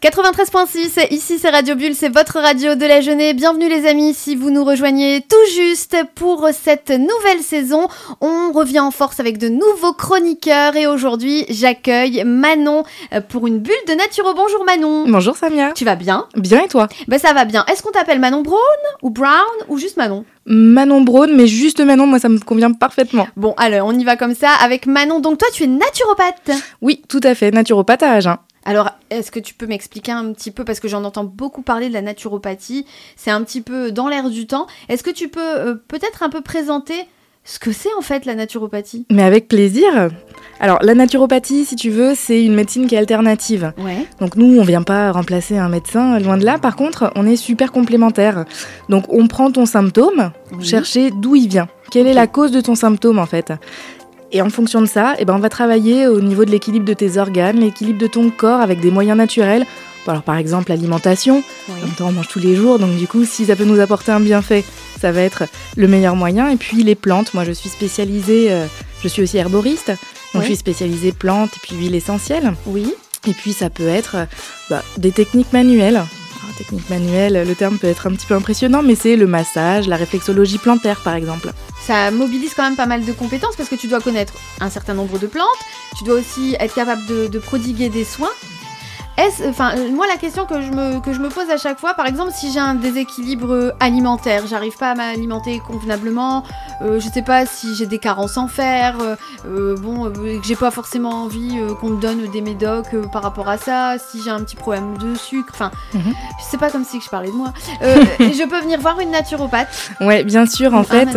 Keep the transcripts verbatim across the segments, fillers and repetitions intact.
quatre-vingt-treize virgule six, ici c'est Radio Bulle, c'est votre radio de la jeunesse. Bienvenue les amis, si vous nous rejoignez tout juste pour cette nouvelle saison. On revient en force avec de nouveaux chroniqueurs et aujourd'hui j'accueille Manon pour une bulle de naturo. Bonjour Manon. Bonjour Samia. Tu vas bien? Bien et toi? Ben ça va bien. Est-ce qu'on t'appelle Manon Brown ou Brown ou juste Manon? Manon Brown, mais juste Manon, moi ça me convient parfaitement. Bon alors on y va comme ça avec Manon. Donc toi tu es naturopathe? Oui, tout à fait, naturopathe à Agen. Alors, est-ce que tu peux m'expliquer un petit peu, parce que j'en entends beaucoup parler de la naturopathie, c'est un petit peu dans l'air du temps. Est-ce que tu peux euh, peut-être un peu présenter ce que c'est en fait la naturopathie? Mais avec plaisir. Alors, la naturopathie, si tu veux, c'est une médecine qui est alternative. Ouais. Donc nous, on vient pas remplacer un médecin, loin de là. Par contre, on est super complémentaires. Donc on prend ton symptôme, oui. chercher d'où il vient. Quelle okay. est la cause de ton symptôme en fait? Et en fonction de ça, eh ben, on va travailler au niveau de l'équilibre de tes organes, l'équilibre de ton corps avec des moyens naturels. Alors par exemple l'alimentation, oui. en même temps on mange tous les jours, donc du coup si ça peut nous apporter un bienfait, ça va être le meilleur moyen. Et puis les plantes, moi je suis spécialisée, euh, je suis aussi herboriste, donc oui. je suis spécialisée plantes et puis huiles essentielles. Oui. Et puis ça peut être bah, des techniques manuelles. Alors, technique manuelle, le terme peut être un petit peu impressionnant, mais c'est le massage, la réflexologie plantaire par exemple. Ça mobilise quand même pas mal de compétences parce que tu dois connaître un certain nombre de plantes, tu dois aussi être capable de, de prodiguer des soins. Est-ce, enfin, moi la question que je me, que je me pose à chaque fois, par exemple si j'ai un déséquilibre alimentaire, j'arrive pas à m'alimenter convenablement, euh, je sais pas si j'ai des carences en fer, euh, bon, euh, que j'ai pas forcément envie euh, qu'on me donne des médocs euh, par rapport à ça, si j'ai un petit problème de sucre, enfin, mm-hmm. je sais pas comme si que je parlais de moi, euh, je peux venir voir une naturopathe. Ouais, bien sûr, en fait.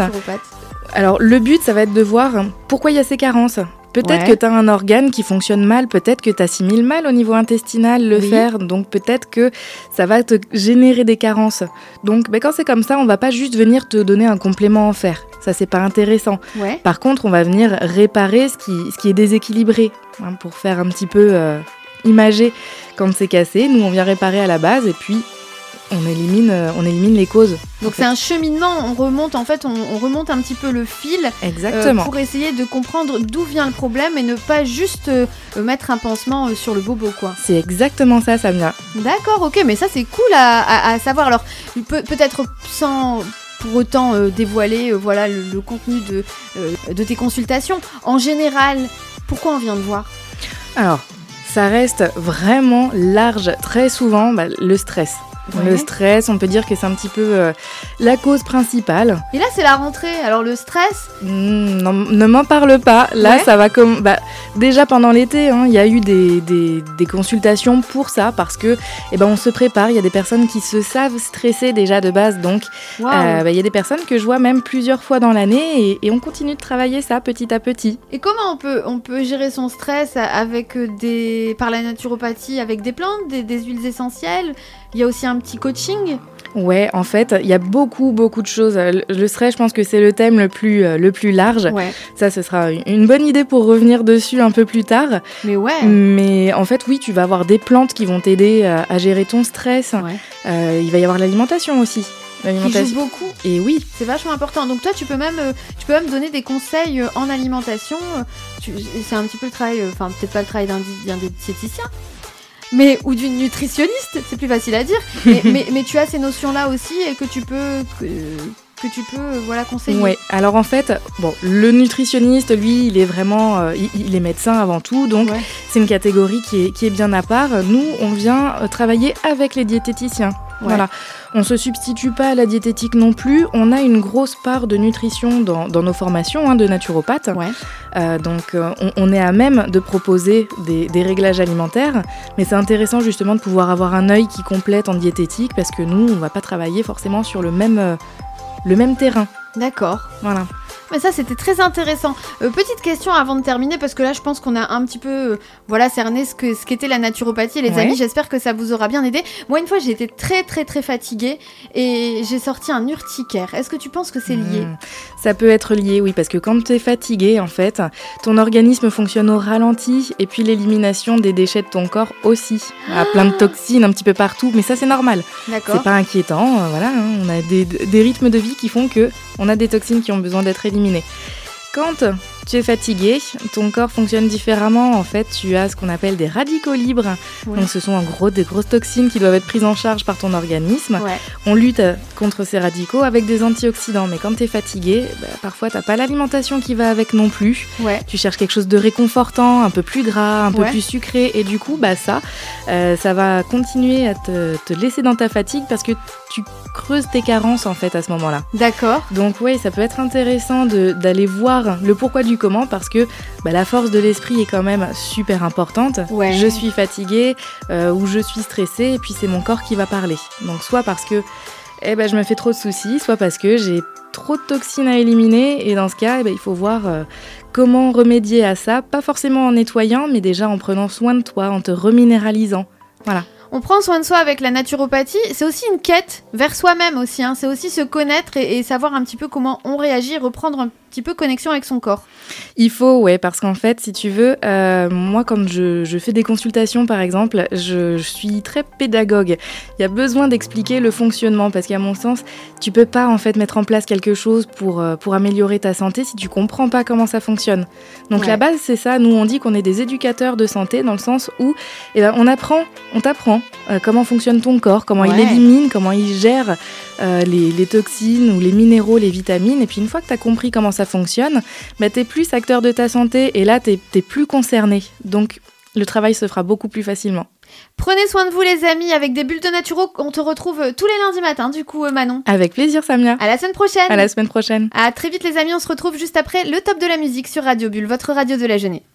Alors le but, ça va être de voir pourquoi il y a ces carences. Peut-être ouais. que tu as un organe qui fonctionne mal, peut-être que tu assimiles mal au niveau intestinal le oui. fer, donc peut-être que ça va te générer des carences. Donc ben, quand c'est comme ça, on va pas juste venir te donner un complément en fer, ça c'est pas intéressant. Ouais. Par contre, on va venir réparer ce qui, ce qui est déséquilibré, hein, pour faire un petit peu euh, imager quand c'est cassé. Nous on vient réparer à la base et puis on élimine, euh, on élimine les causes. Donc c'est un cheminement, on remonte en fait, on, on remonte un petit peu le fil. Exactement. Euh, pour essayer de comprendre d'où vient le problème et ne pas juste euh, mettre un pansement euh, sur le bobo, quoi. C'est exactement ça, Samia. D'accord, ok, mais ça c'est cool à, à, à savoir. Alors peut, peut-être sans pour autant euh, dévoiler euh, voilà, le, le contenu de, euh, de tes consultations. En général, pourquoi on vient te voir? Alors, ça reste vraiment large, très souvent, bah, le stress. Ouais. Le stress, on peut dire que c'est un petit peu euh, la cause principale. Et là, c'est la rentrée. Alors le stress mmh, non, ne m'en parle pas. Là, ouais. ça va comme... Bah, déjà pendant l'été, hein, y a eu des, des, des consultations pour ça parce que, eh ben, on se prépare. Il y a des personnes qui se savent stresser déjà de base. Donc, il wow. euh, bah, y a des personnes que je vois même plusieurs fois dans l'année et, et on continue de travailler ça petit à petit. Et comment on peut, on peut gérer son stress avec des, par la naturopathie, avec des plantes, des, des huiles essentielles? Il y a aussi un petit coaching? Ouais, en fait, il y a beaucoup, beaucoup de choses. Le stress, je pense que c'est le thème le plus, euh, le plus large. Ouais. Ça, ce sera une bonne idée pour revenir dessus un peu plus tard. Mais ouais. Mais en fait, oui, tu vas avoir des plantes qui vont t'aider à, à gérer ton stress. Ouais. Euh, il va y avoir l'alimentation aussi. L'alimentation. Qui joue beaucoup. Et oui. C'est vachement important. Donc toi, tu peux même, euh, tu peux même donner des conseils euh, en alimentation. Tu, c'est un petit peu le travail, enfin euh, peut-être pas le travail d'un, d'un diététicien. Mais, ou d'une nutritionniste, c'est plus facile à dire, mais, mais, mais tu as ces notions-là aussi et que tu peux, que, que tu peux voilà, conseiller. Oui, alors en fait, bon, le nutritionniste, lui, il est vraiment, euh, il, il est médecin avant tout, donc ouais. c'est une catégorie qui est, qui est bien à part. Nous, on vient travailler avec les diététiciens. Ouais. Voilà. On ne se substitue pas à la diététique non plus. On a une grosse part de nutrition dans, dans nos formations hein, de naturopathes. Ouais. Euh, donc, euh, on, on est à même de proposer des, des réglages alimentaires. Mais c'est intéressant justement de pouvoir avoir un œil qui complète en diététique parce que nous, on ne va pas travailler forcément sur le même, euh, le même terrain. D'accord. Voilà. Mais ça, c'était très intéressant. Euh, petite question avant de terminer, parce que là, je pense qu'on a un petit peu euh, voilà, cerné ce, que, ce qu'était la naturopathie. Les ouais. amis, j'espère que ça vous aura bien aidé. Moi, une fois, j'ai été très, très, très fatiguée et j'ai sorti un urticaire. Est-ce que tu penses que c'est lié ? mmh. Ça peut être lié, oui, parce que quand tu es fatiguée, en fait, ton organisme fonctionne au ralenti et puis l'élimination des déchets de ton corps aussi. Ah ah, plein de toxines un petit peu partout, mais ça, c'est normal. D'accord. C'est pas inquiétant. Euh, voilà, hein, on a des, des rythmes de vie qui font que on a des toxines qui ont besoin d'être éliminées. quand tu es fatigué, ton corps fonctionne différemment. En fait, tu as ce qu'on appelle des radicaux libres. Oui. Donc, ce sont en gros des grosses toxines qui doivent être prises en charge par ton organisme. Ouais. On lutte contre ces radicaux avec des antioxydants. Mais quand tu es fatigué, bah, parfois, tu n'as pas l'alimentation qui va avec non plus. Ouais. Tu cherches quelque chose de réconfortant, un peu plus gras, un peu ouais. plus sucré. Et du coup, bah, ça, euh, ça va continuer à te, te laisser dans ta fatigue parce que tu creuses tes carences, en fait, à ce moment-là. D'accord. Donc, oui, ça peut être intéressant de, d'aller voir le pourquoi du comment, parce que bah, la force de l'esprit est quand même super importante. Ouais. Je suis fatiguée euh, ou je suis stressée et puis c'est mon corps qui va parler. Donc soit parce que eh ben, je me fais trop de soucis, soit parce que j'ai trop de toxines à éliminer et dans ce cas, eh ben, il faut voir euh, comment remédier à ça, pas forcément en nettoyant, mais déjà en prenant soin de toi, en te reminéralisant. Voilà. On prend soin de soi avec la naturopathie, c'est aussi une quête vers soi-même aussi, hein. C'est aussi se connaître et, et savoir un petit peu comment on réagit, reprendre un petit peu connexion avec son corps. Il faut, ouais, parce qu'en fait, si tu veux, euh, moi, quand je, je fais des consultations, par exemple, je, je suis très pédagogue. Il y a besoin d'expliquer le fonctionnement, parce qu'à mon sens, tu peux pas, en fait, mettre en place quelque chose pour, euh, pour améliorer ta santé si tu comprends pas comment ça fonctionne. Donc, ouais. La base, c'est ça. Nous, on dit qu'on est des éducateurs de santé, dans le sens où eh ben, on apprend, on t'apprend euh, comment fonctionne ton corps, comment ouais. il élimine, comment il gère euh, les, les toxines ou les minéraux, les vitamines. Et puis, une fois que tu as compris comment ça fonctionne, bah, tu es plus acteur de ta santé et là, tu es plus concerné. Donc, le travail se fera beaucoup plus facilement. Prenez soin de vous, les amis, avec des bulles de naturo. On te retrouve tous les lundis matins, du coup, Manon. Avec plaisir, Samia. À la semaine prochaine. À la semaine prochaine. À très vite, les amis. On se retrouve juste après le top de la musique sur Radio Bulle, votre radio de la jeunesse.